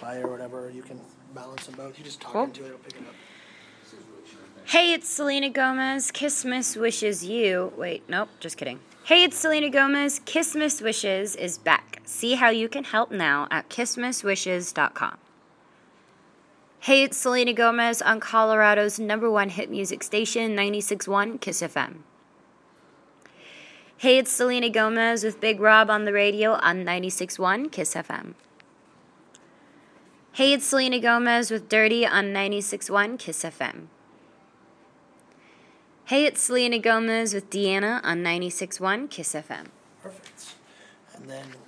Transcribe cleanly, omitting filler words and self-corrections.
high or whatever, you can balance them both. You just talk Cool. into it, it'll pick it up. Hey, it's Selena Gomez. Kissmas wishes you. Wait, nope, just kidding. Hey, it's Selena Gomez. Kissmas Wishes is back. See how you can help now at kissmaswishes.com. Hey, it's Selena Gomez on Colorado's #1 hit music station, 96.1 Kiss FM. Hey, it's Selena Gomez with Big Rob on the radio on 96.1 Kiss FM. Hey, it's Selena Gomez with Dirty on 96.1 Kiss FM. Hey, it's Selena Gomez with Deanna on 96.1 Kiss FM. Perfect. And then